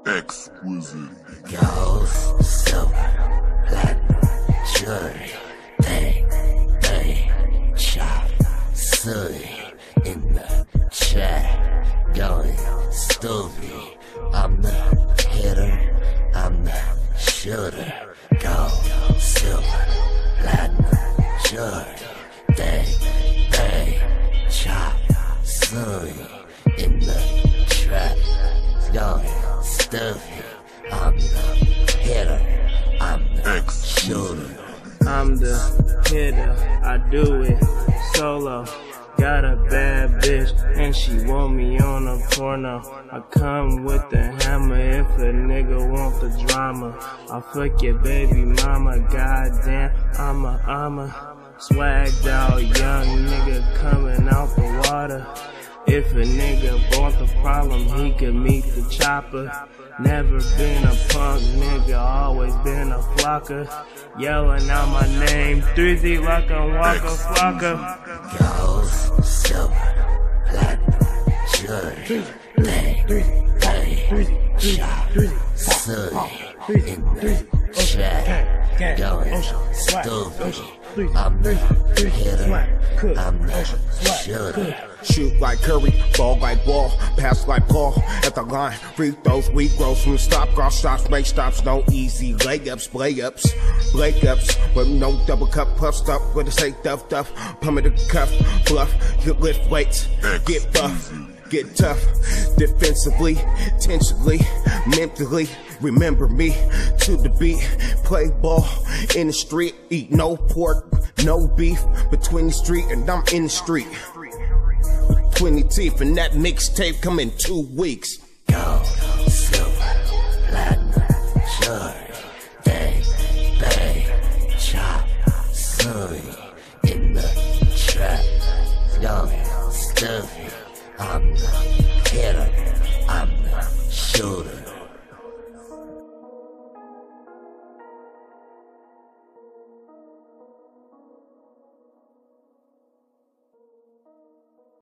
Exquisite. Gold, silver, platinum, jewelry, bang, chop, silly in the trap, going stupid. I'm the hitter, I'm the shooter. Gold, silver, platinum, jewelry, bang, chop, silly in the trap, going stupid. I'm the hitter, I'm the shooter. I'm the hitter, I do it solo. Got a bad bitch and she want me on a porno. I come with the hammer if a nigga want the drama. I fuck your baby mama, goddamn, I'm a swagged out young nigga coming out the water. If a nigga want the problem, he could meet the chopper. Never been a punk nigga, always been a flocker. Yelling out my name, 3Z like a Waka Flocka. Gold, silver, platinum, jewelry, bang, chop, silly in the trap, going stupid. I'm the hitter, I'm the shooter. Shoot like Curry, ball like Ball, pass like Paul at the line. Free throws, we grows from the stop, cross shots, make stops, no easy layups, breakups, but no double cup, puffed up with a say duff, pump it the cuff, bluff, you lift weights, get buff, get tough, defensively, intentionally, mentally. Remember me to the beat, play ball in the street, eat no pork, no beef between the street and I'm in the street. 20 teeth and that mixtape come in 2 weeks. Gold, silver, platinum, jewelry, bang, chop, silly in the trap, going stupid. I'm the